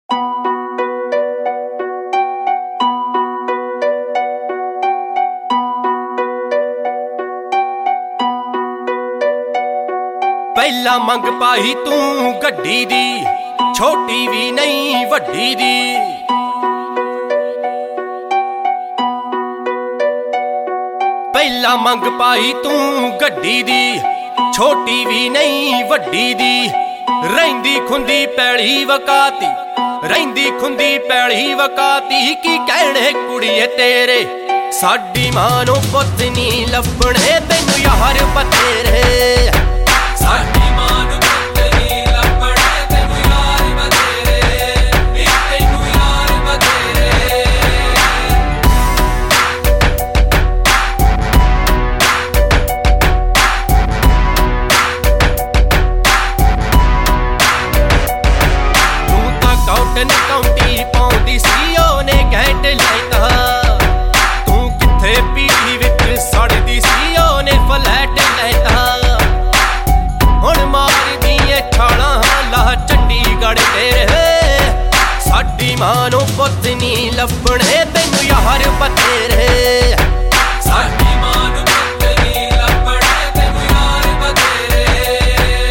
ਪਹਿਲਾਂ ਮੰਗ ਪਾਈ ਤੂੰ ਗੱਡੀ ਦੀ, ਛੋਟੀ ਵੀ ਨਹੀਂ ਵੱਡੀ ਦੀ। ਪਹਿਲਾਂ ਮੰਗ ਪਾਈ ਤੂੰ ਗੱਡੀ ਦੀ, ਛੋਟੀ ਵੀ ਨਹੀਂ ਵੱਡੀ ਦੀ। ਰਹਿੰਦੀ ਖੁੰਦੀ ਪੈਲੀ ਵਕਾਤੀ, ਰਹਿੰਦੀ ਖੁੰਦੀ ਪੈਲੀ ਵਕਾਤੀ। ਕੀ ਕਹਿਣੇ ਕੁੜੀਏ ਤੇਰੇ, ਸਾਡੀ ਮਾਂ ਨੂੰ ਪੁੱਤ ਨੀ ਲੱਭਣੇ ਤੈਨੂੰ ਯਾਰ ਬਥੇਰੇ। ਸਾਡੀ ਮਾਂ ਨੂੰ ਪੁੱਤ ਨੀ ਲੱਭਣੇ ਤੈਨੂੰ ਯਾਰ ਬਥੇਰੇ, ਨੀ ਤੈਨੂੰ ਯਾਰ ਬਥੇਰੇ। ਤੂੰ ਤਾਂ ਕਾਊਟਨ ਕਾਉਂਟੀ ਪਾਉਂਦੀ ਸੀ, ਉਹਨੇ ਘੈਂਟ ਲੈਤਾ। ਤੂੰ ਕਿੱਥੇ ਪੀੜੀ ਵਿੱਚ ਸੜਦੀ ਸੀ, ਉਹਨੇ ਫਲੈਟ ਲੈਤਾ। ਹੁਣ ਮਾਰਦੀ ਏ ਛਾਲਾਂ ਲਾ ਚੰਡੀਗੜ੍ਹ ਤੇਰੇ। ਸਾਡੀ ਮਾਂ ਨੂੰ ਪੁੱਤ ਨੀ ਲੱਭਣੇ ਤੈਨੂੰ ਯਾਰ ਬਥੇਰੇ। ਸਾਡੀ ਮਾਂ ਨੂੰ ਪੁੱਤ ਨੀ ਲੱਭਣੇ ਤੈਨੂੰ ਯਾਰ ਬਥੇਰੇ।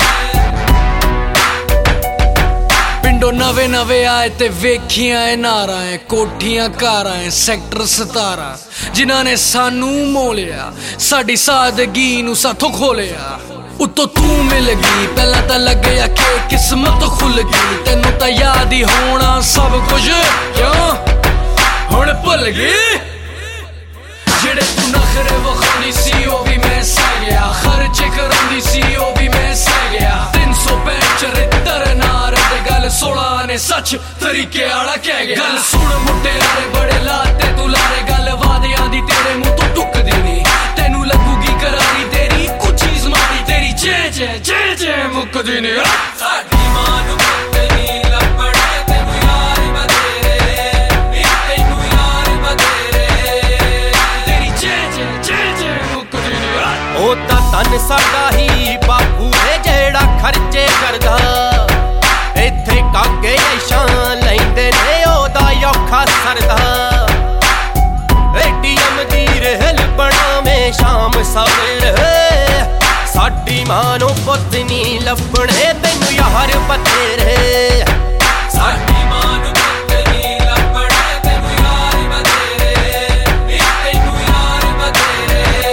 ਪਿੰਡੋਂ ਨਵੇਂ ਨਵੇਂ ਆਏ ਤੇ ਵੇਖੀਆਂ ਏ ਨਾਰਾਂ ਏ, ਕੋਠੀਆਂ ਕਾਰਾਂ ਏ, ਸੈਕਟਰ 17 ਜਿਨ੍ਹਾਂ ਨੇ ਸਾਨੂੰ ਮੋਲਿਆ, ਸਾਡੀ ਸਾਦਗੀ ਨੂੰ ਸਾਥੋਂ ਖੋਲਿਆ। ਉੱਤੋਂ ਤੂੰ ਮਿਲ ਗਈ, ਪਹਿਲਾਂ ਤਾਂ ਲੱਗਿਆ ਕਿ ਕਿਸਮਤ ਖੁੱਲ ਗਈ। ਤੈਨੂੰ ਤਾਂ ਯਾਦ ਹੀ ਹੋਣਾ ਸਭ ਕੁਝ, ਕਿਉਂ ਹੁਣ ਭੁੱਲ ਗਈ। ਜਿਹੜੇ ਤੂੰ ਨਖਰੇ ਵਿਖਾਉਂਦੀ ਸੀ ਉਹ ਵੀ ਮੈਂ ਸਹਿ ਗਿਆ, ਖਰਚੇ ਕਰਾਉਂਦੀ ਸੀ ਉਹ ਵੀ ਮੈਂ ਸਹਿ ਗਿਆ। 365 ਚਰਿੱਤਰ ਨਾਰ ਤੇ ਗੱਲ 16 ਨੇ ਸੱਚ ਤਰੀਕੇ ਵਾਲਾ ਕਹਿ ਗਿਆ। ਗੱਲ ਸੁਣ ਮੁਟਿਆਰੇ ਬੜੇ ਲਾਤੇ ਤੂੰ ਲਾਰੇ, ਗੱਲ ਵਾਦਿਆਂ ਦੀ ਤੇਰੇ ਮੂੰਹ ਤੋਂ ਟੁੱਕਦੀ ਨਹੀਂ। ਤੈਨੂੰ ਲੱਗੂਗੀ ਕਰਾਰੀ ਤੇਰੀ ਕੁਝ ਚੀਜ਼ ਮਾਰੀ, ਤੇਰੀ ਜੈ ਜੈ ਜੈ ਜੈ ਮੁੱਕਦੀ ਨਹੀਂ। ਸਾਡੀ ਮਾਂ ਨੂੰ ਪੁੱਤ ਨੀ ਲੱਭਣੇ ਤੈਨੂੰ ਯਾਰ ਬਥੇਰੇ, ਨੀ ਤੈਨੂੰ ਯਾਰ ਬਥੇਰੇ। ਤੇਰੀ ਜੈ ਜੈ ਜੈ ਜੈ ਮੁੱਕਦੀ ਨਹੀਂ। ਉਹ ਤਾਂ ਧਨ ਸਾਡਾ ਹੀ ਬਾਪੂ ਏ ਜਿਹੜਾ ਖਰਚੇ ਕਰਦਾ। ਇੱਥੇ ਕਾਗੇ ਐਸ਼ਾਂ ਲੈਂਦੇ ਨੇ ਉਹਦਾ ਔਖਾ ਸਰਦਾ। ATM ਦੀ ਰਹਿਲ ਬਣਾਵੇਂ ਸ਼ਾਮ ਸਵੇਰੇ। ਸਾਡੀ ਮਾਂ ਨੂੰ ਪੁੱਤ ਨੀ ਲੱਭਣੇ ਤੈਨੂੰ ਯਾਰ ਬਥੇਰੇ। ਸਾਡੀ ਮਾਂ ਨੂੰ ਪੁੱਤ ਨੀ ਲੱਭਣੇ ਤੈਨੂੰ ਯਾਰ ਬਥੇਰੇ, ਨੀ ਤੈਨੂੰ ਯਾਰ ਬਥੇਰੇ।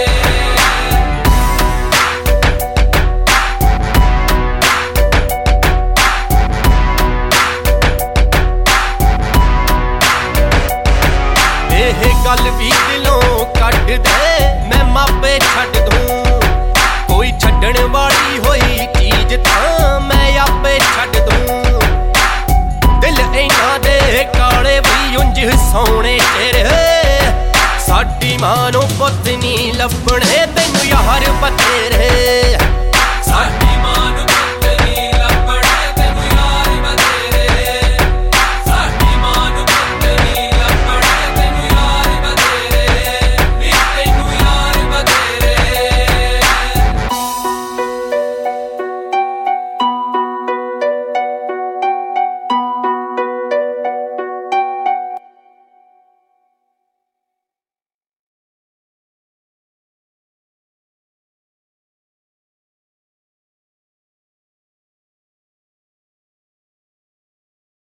ਇਹ ਗੱਲ ਵੀ ਦਿਲੋਂ ਕੱਢ ਦੇ, ਮੈਂ ਮਾਪੇ ਛੱਡ ਦੂੰ। ਕੋਈ ਛੱਡਣ ਵਾਲੀ ਹੋਈ ਚੀਜ਼ ਤਾਂ ਮੈਂ ਆਪੇ ਛੱਡ ਦੂੰ। ਦਿਲ ਇਹਨਾਂ ਦੇ ਕਾਲੇ ਵੀ ਉਂਝ ਸੋਹਣੇ ਚਿਹਰੇ। ਸਾਡੀ ਮਾਂ ਨੂੰ ਪੁੱਤ ਨੀ ਲੱਭਣੇ ਤੈਨੂੰ ਯਾਰ ਬਥੇਰੇ। ਸਾਡੀ ਮਾਂ ਨੂੰ